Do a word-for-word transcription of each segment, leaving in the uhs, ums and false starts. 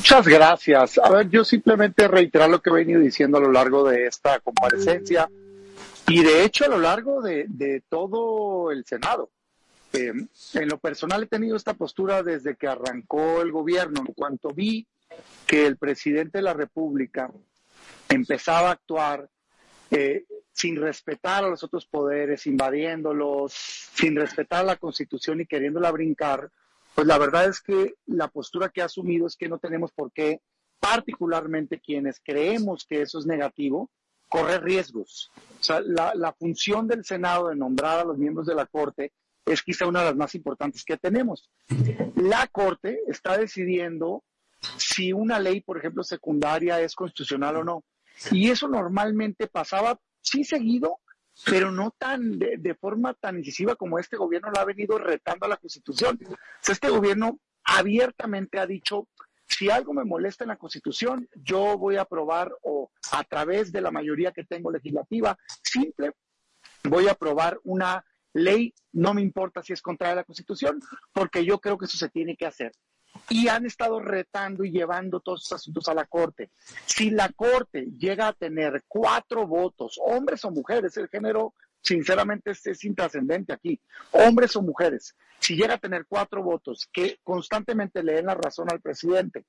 Muchas gracias. A ver, yo simplemente reiterar lo que he venido diciendo a lo largo de esta comparecencia y de hecho a lo largo de, de todo el Senado. Eh, en lo personal he tenido esta postura desde que arrancó el gobierno. En cuanto vi que el presidente de la República empezaba a actuar eh, sin respetar a los otros poderes, invadiéndolos, sin respetar la Constitución y queriéndola brincar, pues la verdad es que la postura que ha asumido es que no tenemos por qué, particularmente quienes creemos que eso es negativo, correr riesgos. O sea, la, la función del Senado de nombrar a los miembros de la Corte es quizá una de las más importantes que tenemos. La Corte está decidiendo si una ley, por ejemplo, secundaria es constitucional o no. Y eso normalmente pasaba, sí seguido, pero no tan de, de forma tan incisiva como este gobierno lo ha venido retando a la Constitución. O sea, este gobierno abiertamente ha dicho, si algo me molesta en la Constitución, yo voy a aprobar o a través de la mayoría que tengo legislativa simple, voy a aprobar una ley, no me importa si es contraria a la Constitución, porque yo creo que eso se tiene que hacer. Y han estado retando y llevando todos estos asuntos a la Corte. Si la Corte llega a tener cuatro votos, hombres o mujeres, el género sinceramente es, es intrascendente aquí, hombres o mujeres, si llega a tener cuatro votos que constantemente le den la razón al presidente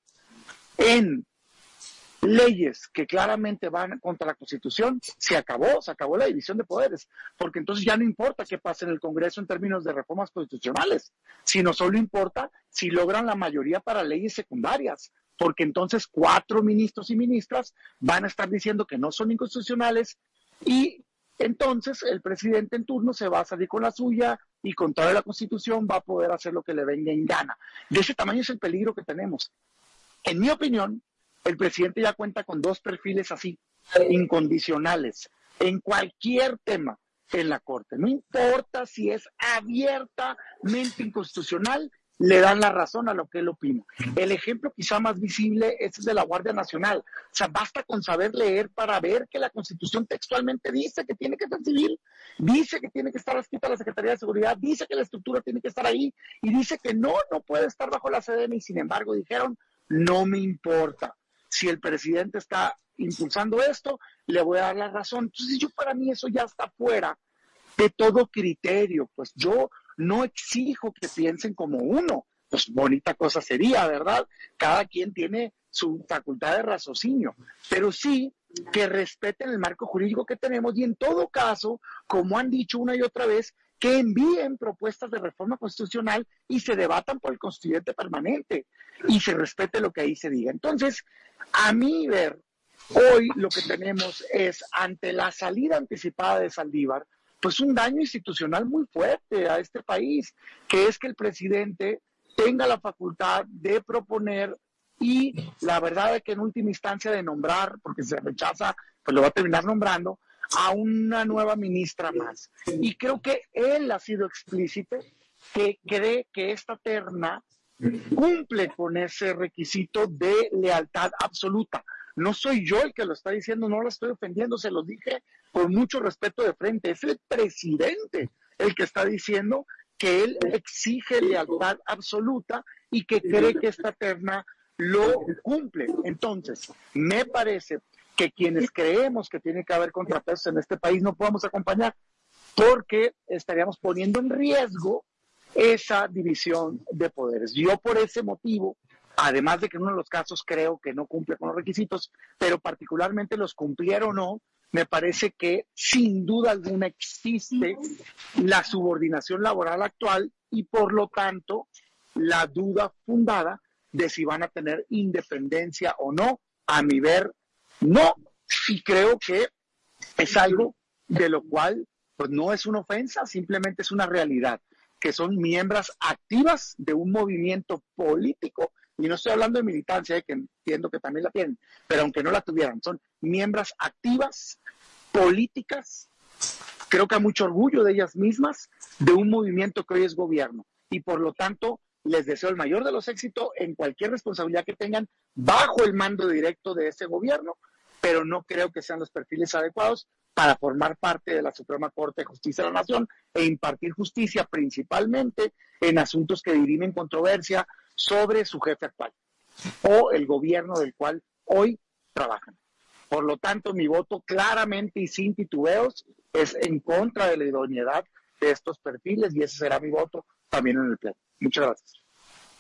en leyes que claramente van contra la Constitución, se acabó, se acabó la división de poderes, porque entonces ya no importa qué pase en el Congreso en términos de reformas constitucionales, sino solo importa si logran la mayoría para leyes secundarias, porque entonces cuatro ministros y ministras van a estar diciendo que no son inconstitucionales y entonces el presidente en turno se va a salir con la suya y contra la Constitución va a poder hacer lo que le venga en gana. De ese tamaño es el peligro que tenemos. En mi opinión, el presidente ya cuenta con dos perfiles así, incondicionales, en cualquier tema en la Corte. No importa si es abiertamente inconstitucional, le dan la razón a lo que él opina. El ejemplo quizá más visible es el de la Guardia Nacional. O sea, basta con saber leer para ver que la Constitución textualmente dice que tiene que ser civil, dice que tiene que estar adscrita a la Secretaría de Seguridad, dice que la estructura tiene que estar ahí y dice que no, no puede estar bajo la C D N y sin embargo dijeron, no me importa. Si el presidente está impulsando esto, le voy a dar la razón. Entonces yo para mí eso ya está fuera de todo criterio. Pues yo no exijo que piensen como uno. Pues bonita cosa sería, ¿verdad? Cada quien tiene su facultad de raciocinio, pero sí que respeten el marco jurídico que tenemos y en todo caso, como han dicho una y otra vez, que envíen propuestas de reforma constitucional y se debatan por el constituyente permanente y se respete lo que ahí se diga. Entonces, a mi ver, hoy lo que tenemos es, ante la salida anticipada de Saldívar, pues un daño institucional muy fuerte a este país, que es que el presidente tenga la facultad de proponer y la verdad es que en última instancia de nombrar, porque se rechaza, pues lo va a terminar nombrando, a una nueva ministra más. Y creo que él ha sido explícito que cree que esta terna cumple con ese requisito de lealtad absoluta. No soy yo el que lo está diciendo, no lo estoy ofendiendo, se lo dije con mucho respeto de frente. Es el presidente el que está diciendo que él exige lealtad absoluta y que cree que esta terna lo cumple. Entonces, me parece que quienes creemos que tiene que haber contrapesos en este país no podemos acompañar porque estaríamos poniendo en riesgo esa división de poderes. Yo por ese motivo, además de que en uno de los casos creo que no cumple con los requisitos, pero particularmente los cumpliera o no, me parece que sin duda alguna existe la subordinación laboral actual y por lo tanto la duda fundada de si van a tener independencia o no. A mi ver, no, y creo que es algo de lo cual pues no es una ofensa, simplemente es una realidad, que son miembros activas de un movimiento político, y no estoy hablando de militancia, eh, que entiendo que también la tienen, pero aunque no la tuvieran, son miembros activas, políticas, creo que a mucho orgullo de ellas mismas, de un movimiento que hoy es gobierno, y por lo tanto les deseo el mayor de los éxitos en cualquier responsabilidad que tengan bajo el mando directo de ese gobierno, pero no creo que sean los perfiles adecuados para formar parte de la Suprema Corte de Justicia de la Nación e impartir justicia principalmente en asuntos que dirimen controversia sobre su jefe actual. o el gobierno del cual hoy trabajan. Por lo tanto, mi voto claramente y sin titubeos es en contra de la idoneidad de estos perfiles y ese será mi voto también en el pleno. Muchas gracias.